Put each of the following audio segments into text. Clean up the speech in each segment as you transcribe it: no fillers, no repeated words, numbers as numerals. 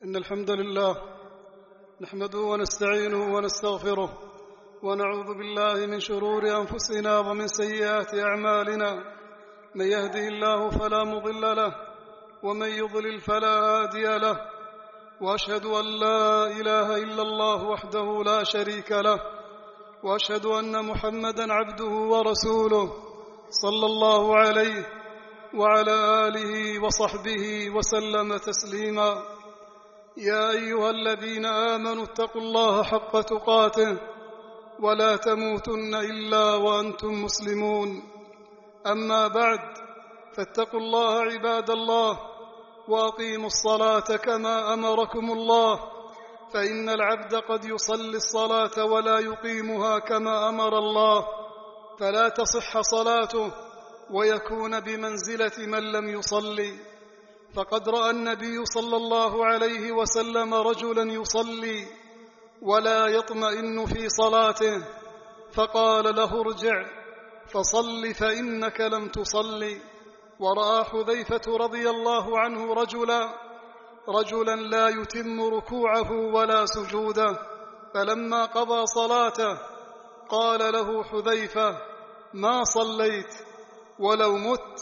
إن الحمد لله نحمده ونستعينه ونستغفره ونعوذ بالله من شرور أنفسنا ومن سيئات أعمالنا. من يهده الله فلا مضل له ومن يضلل فلا هادي له، وأشهد أن لا إله إلا الله وحده لا شريك له، وأشهد أن محمدًا عبده ورسوله صلى الله عليه وعلى آله وصحبه وسلم تسليما. يا أيها الذين آمنوا اتقوا الله حق تقاته ولا تموتن إلا وأنتم مسلمون. أما بعد، فاتقوا الله عباد الله وأقيموا الصلاة كما أمركم الله، فإن العبد قد يصلي الصلاة ولا يقيمها كما أمر الله، فلا تصح صلاته ويكون بمنزلة من لم يصلي. فقد رأى النبي صلى الله عليه وسلم رجلا يصلي ولا يطمئن في صلاته، فقال له: ارجع فصل فإنك لم تصلي. ورأى حذيفة رضي الله عنه رجلا لا يتم ركوعه ولا سجوده، فلما قضى صلاته قال له حذيفة: ما صليت؟ ولو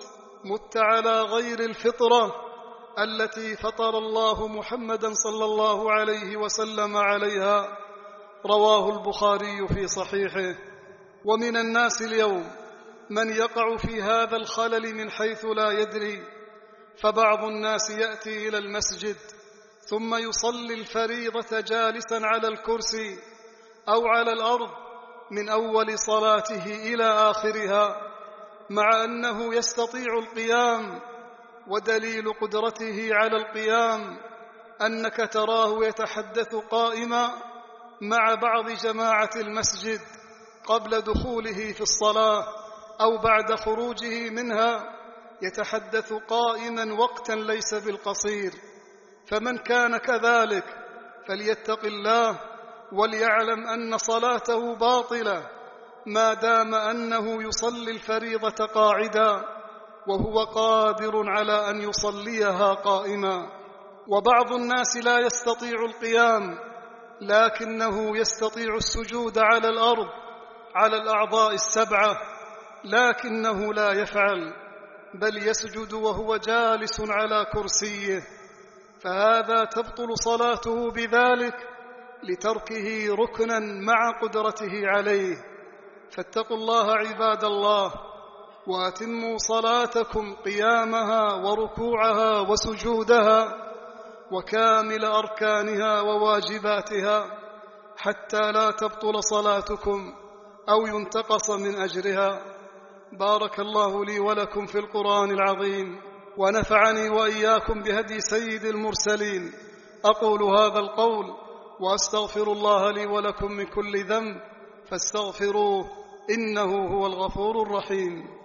مت على غير الفطرة التي فطر الله محمدا صلى الله عليه وسلم عليها. رواه البخاري في صحيحه. ومن الناس اليوم من يقع في هذا الخلل من حيث لا يدري، فبعض الناس يأتي إلى المسجد ثم يصلي الفريضة جالسا على الكرسي أو على الأرض من أول صلاته إلى آخرها، مع أنه يستطيع القيام، ودليل قدرته على القيام أنك تراه يتحدث قائما مع بعض جماعة المسجد قبل دخوله في الصلاة أو بعد خروجه منها، يتحدث قائما وقتا ليس بالقصير. فمن كان كذلك فليتق الله وليعلم أن صلاته باطلة ما دام أنه يصلي الفريضة قاعدا وهو قادر على أن يصليها قائما. وبعض الناس لا يستطيع القيام لكنه يستطيع السجود على الأرض على الأعضاء السبعة، لكنه لا يفعل، بل يسجد وهو جالس على كرسيه، فهذا تبطل صلاته بذلك لتركه ركنا مع قدرته عليه. فاتقوا الله عباد الله، وأتموا صلاتكم قيامها وركوعها وسجودها وكامل أركانها وواجباتها، حتى لا تبطل صلاتكم أو ينتقص من أجرها. بارك الله لي ولكم في القرآن العظيم، ونفعني وإياكم بهدي سيد المرسلين. أقول هذا القول وأستغفر الله لي ولكم من كل ذنب، فاستغفروه إنه هو الغفور الرحيم.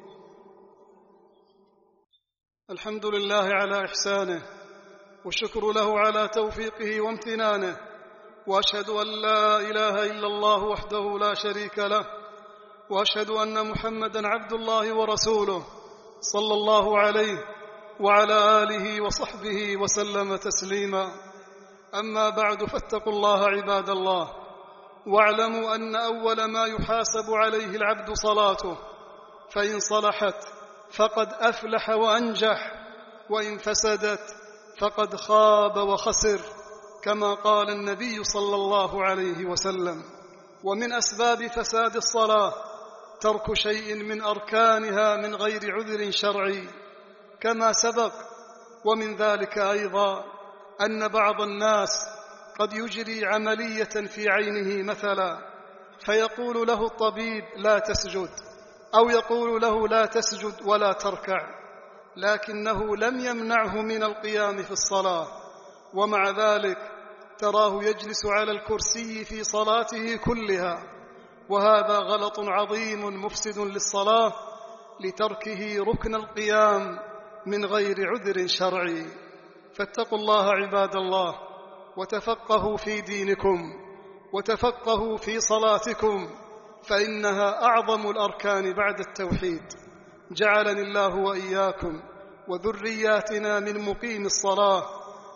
الحمد لله على إحسانه، والشكر له على توفيقه وامتنانه، وأشهد أن لا إله إلا الله وحده لا شريك له، وأشهد أن محمدًا عبد الله ورسوله صلى الله عليه وعلى آله وصحبه وسلم تسليما. أما بعد، فاتقوا الله عباد الله، واعلموا أن أول ما يحاسب عليه العبد صلاته، فإن صلحت فقد أفلح وأنجح، وإن فسدت فقد خاب وخسر، كما قال النبي صلى الله عليه وسلم. ومن أسباب فساد الصلاة ترك شيء من أركانها من غير عذر شرعي كما سبق. ومن ذلك أيضا أن بعض الناس قد يجري عملية في عينه مثلا، فيقول له الطبيب: لا تسجد، أو يقول له: لا تسجد ولا تركع، لكنه لم يمنعه من القيام في الصلاة، ومع ذلك تراه يجلس على الكرسي في صلاته كلها، وهذا غلط عظيم مفسد للصلاة لتركه ركن القيام من غير عذر شرعي. فاتقوا الله عباد الله، وتفقهوا في دينكم، وتفقهوا في صلاتكم، فإنها أعظم الأركان بعد التوحيد. جعلني الله وإياكم وذرياتنا من مقيم الصلاة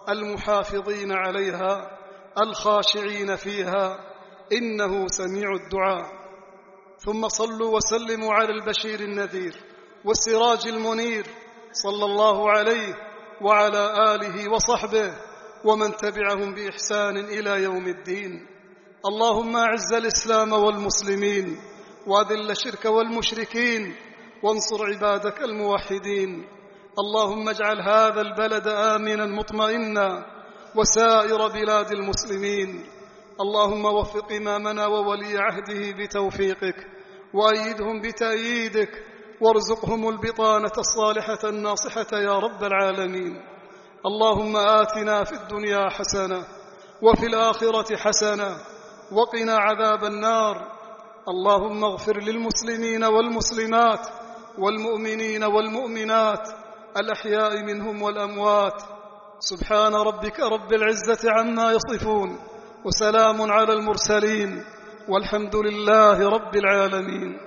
المحافظين عليها الخاشعين فيها، إنه سميع الدعاء. ثم صلوا وسلموا على البشير النذير والسراج المنير صلى الله عليه وعلى آله وصحبه ومن تبعهم بإحسان إلى يوم الدين. اللهم أعز الإسلام والمسلمين وأذل الشرك والمشركين وانصر عبادك الموحدين. اللهم اجعل هذا البلد آمنا مطمئنا وسائر بلاد المسلمين. اللهم وفق إمامنا وولي عهده بتوفيقك وأيدهم بتأييدك وارزقهم البطانة الصالحة الناصحة يا رب العالمين. اللهم آتنا في الدنيا حسنة وفي الآخرة حسنة وقنا عذاب النار. اللهم اغفر للمسلمين والمسلمات والمؤمنين والمؤمنات الأحياء منهم والأموات. سبحان ربك رب العزة عما يصفون وسلام على المرسلين والحمد لله رب العالمين.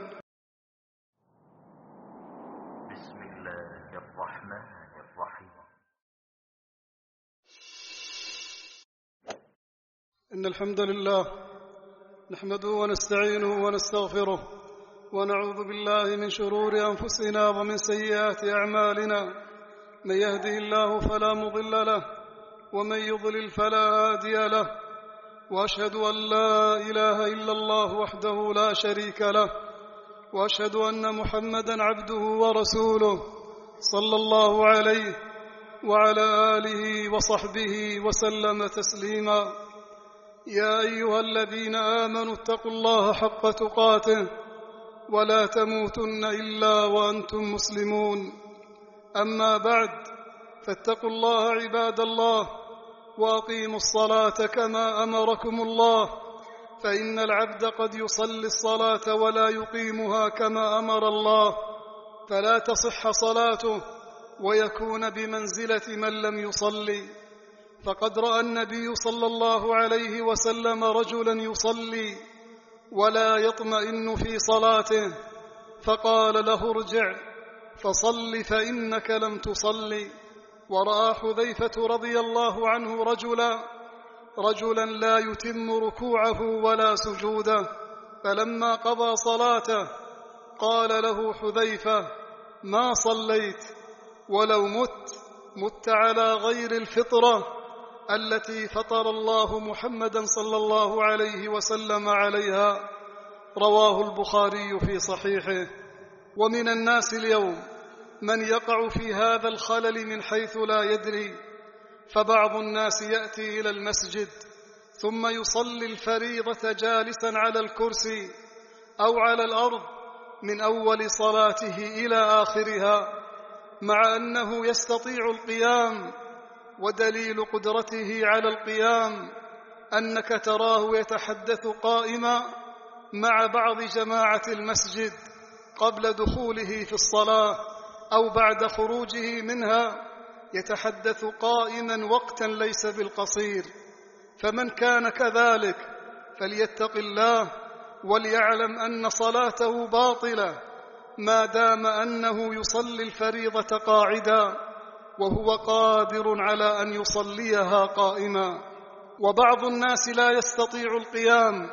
بسم الله الرحمن الرحيم. إن الحمد لله نحمده ونستعينه ونستغفره ونعوذ بالله من شرور أنفسنا ومن سيئات أعمالنا. من يهده الله فلا مضل له ومن يضلل فلا هادي له، وأشهد أن لا إله إلا الله وحده لا شريك له، وأشهد أن محمدا عبده ورسوله صلى الله عليه وعلى آله وصحبه وسلم تسليما. يا أيها الذين آمنوا اتقوا الله حق تقاته ولا تموتن إلا وأنتم مسلمون. أما بعد، فاتقوا الله عباد الله وأقيموا الصلاة كما أمركم الله، فإن العبد قد يصلي الصلاة ولا يقيمها كما أمر الله فلا تصح صلاته ويكون بمنزلة من لم يصلي. فقد رأى النبي صلى الله عليه وسلم رجلا يصلي ولا يطمئن في صلاته فقال له ارجع فصل فإنك لم تصلي. ورأى حذيفة رضي الله عنه رجلا لا يتم ركوعه ولا سجوده، فلما قضى صلاته قال له حذيفة ما صليت؟ ولو مت على غير الفطرة التي فطر الله محمدا صلى الله عليه وسلم عليها. رواه البخاري في صحيحه. ومن الناس اليوم من يقع في هذا الخلل من حيث لا يدري، فبعض الناس يأتي إلى المسجد ثم يصلي الفريضة جالسا على الكرسي أو على الأرض من أول صلاته إلى آخرها، مع أنه يستطيع القيام، ودليل قدرته على القيام أنك تراه يتحدث قائما مع بعض جماعة المسجد قبل دخوله في الصلاة أو بعد خروجه منها، يتحدث قائما وقتا ليس بالقصير. فمن كان كذلك فليتق الله وليعلم أن صلاته باطلة ما دام أنه يصلي الفريضة قاعدا وهو قادر على أن يصليها قائما. وبعض الناس لا يستطيع القيام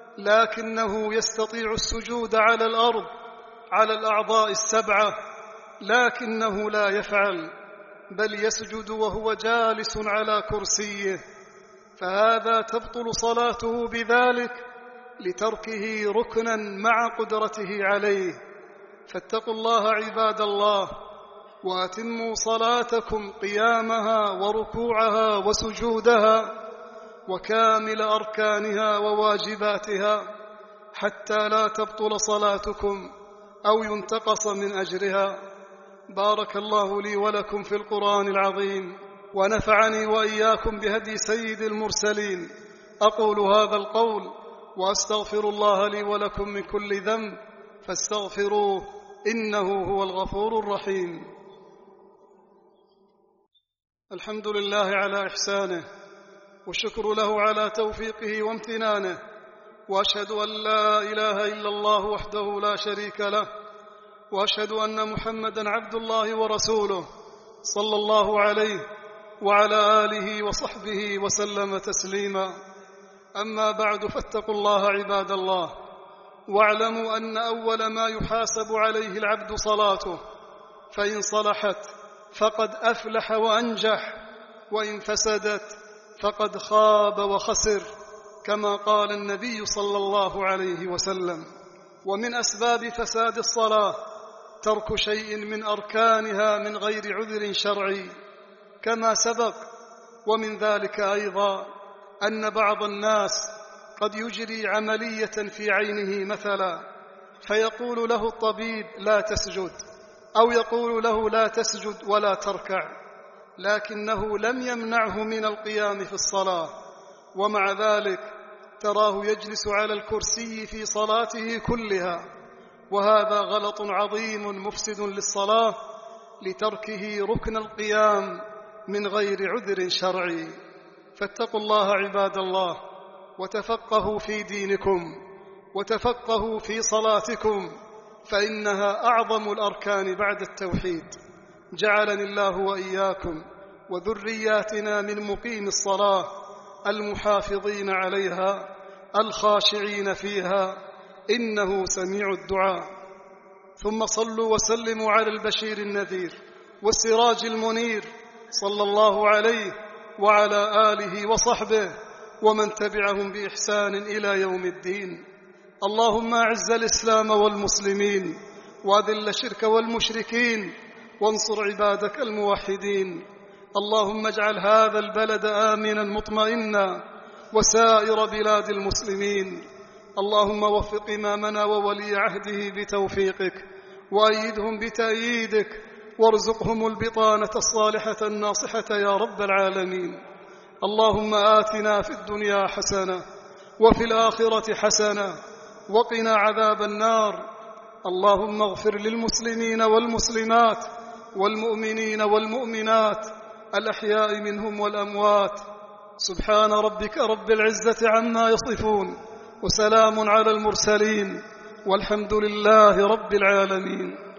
لكنه يستطيع السجود على الأرض على الأعضاء السبعة، لكنه لا يفعل، بل يسجد وهو جالس على كرسيه، فهذا تبطل صلاته بذلك لتركه ركنا مع قدرته عليه. فاتقوا الله عباد الله وأتموا صلاتكم قيامها وركوعها وسجودها وكامل أركانها وواجباتها حتى لا تبطل صلاتكم أو ينتقص من أجرها. بارك الله لي ولكم في القرآن العظيم ونفعني وإياكم بهدي سيد المرسلين. أقول هذا القول وأستغفر الله لي ولكم من كل ذنب فاستغفروه إنه هو الغفور الرحيم. الحمد لله على إحسانه والشكر له على توفيقه وامتنانه، وأشهد أن لا إله إلا الله وحده لا شريك له، وأشهد أن محمدا عبد الله ورسوله صلى الله عليه وعلى آله وصحبه وسلم تسليما. أما بعد، فاتقوا الله عباد الله، واعلموا أن أول ما يحاسب عليه العبد صلاته، فإن صلحت فقد أفلح وأنجح، وإن فسدت فقد خاب وخسر، كما قال النبي صلى الله عليه وسلم. ومن أسباب فساد الصلاة ترك شيء من أركانها من غير عذر شرعي كما سبق. ومن ذلك أيضا أن بعض الناس قد يجري عملية في عينه مثلا، فيقول له الطبيب لا تسجد، أو يقول له لا تسجد ولا تركع، لكنه لم يمنعه من القيام في الصلاة، ومع ذلك تراه يجلس على الكرسي في صلاته كلها، وهذا غلط عظيم مفسد للصلاة لتركه ركن القيام من غير عذر شرعي. فاتقوا الله عباد الله، وتفقهوا في دينكم، وتفقهوا في صلاتكم، فإنها أعظم الأركان بعد التوحيد. جعلني الله وإياكم وذرياتنا من مقيم الصلاة المحافظين عليها الخاشعين فيها، إنه سميع الدعاء. ثم صلوا وسلموا على البشير النذير والسراج المنير صلى الله عليه وعلى آله وصحبه ومن تبعهم بإحسان إلى يوم الدين. اللهم أعز الإسلام والمسلمين، وأذل الشرك والمشركين، وانصر عبادك الموحدين. اللهم اجعل هذا البلد آمنا مطمئنا، وسائر بلاد المسلمين. اللهم وفق إمامنا وولي عهده بتوفيقك، وأيدهم بتأييدك، وارزقهم البطانة الصالحة الناصحة يا رب العالمين. اللهم آتنا في الدنيا حسنة، وفي الآخرة حسنة، وقنا عذاب النار. اللهم اغفر للمسلمين والمسلمات والمؤمنين والمؤمنات الأحياء منهم والأموات. سبحان ربك رب العزة عما يصفون، وسلام على المرسلين، والحمد لله رب العالمين.